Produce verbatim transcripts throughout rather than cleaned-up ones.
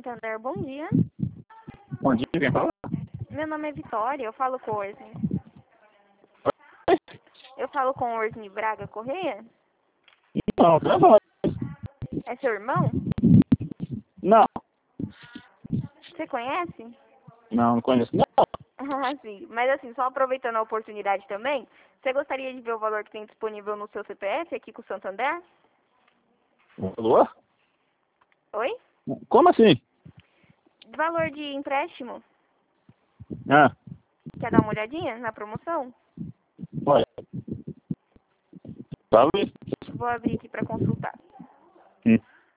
Santander, bom dia. Bom dia, quem fala? Meu nome é Vitória, eu falo com o Orsini. Eu falo com o Orsini Braga Correia? Não, não. É seu irmão? Não, Você conhece? não, não conheço. Não. Ah, sim. Mas assim, só aproveitando a oportunidade também, você gostaria de ver o valor que tem disponível no seu C P F aqui com o Santander? Alô? Oi? Como assim? Valor de empréstimo? Ah, Quer dar uma olhadinha na promoção? olha. Tá ali? Vou abrir aqui para consultar. Hum.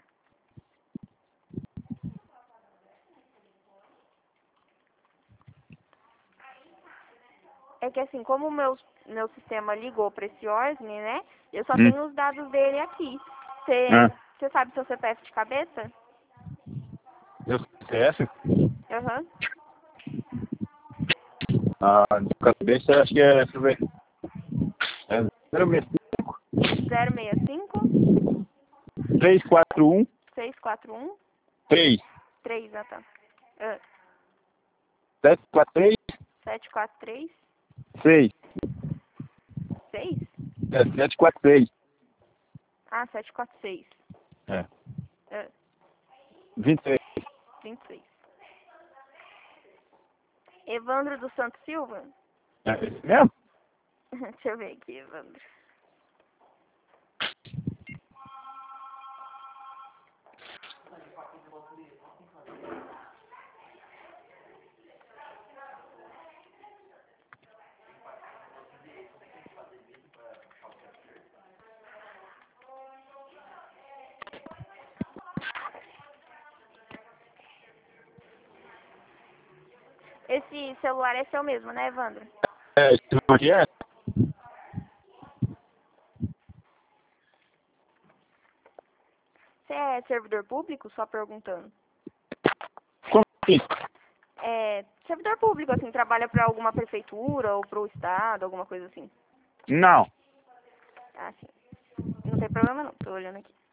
É que assim, como o meu, meu sistema ligou para esse Orsini, né? Eu só Hum. tenho os dados dele aqui. Você Ah, sabe seu C P F de cabeça? eu conheço. Aham. Ah, de cabeça, acho que é, deixa eu ver. É zero seis cinco, zero seis cinco, três quatro um, seis quatro um, três, três, ah tá. Ah, sete quatro três, sete quatro três, seis. seis? É, sete quatro três. Ah, sete quatro seis. É. Ah, vinte e seis. vinte e seis. Evandro dos Santos Silva? É esse mesmo? Deixa eu ver aqui, Evandro. Esse celular é seu mesmo, né, Evandro? É, esse aqui é? Você é servidor público? Só perguntando. Como assim? É, servidor público, assim, trabalha para alguma prefeitura ou para o estado, alguma coisa assim. Não. Ah, sim. Não tem problema não, tô olhando aqui.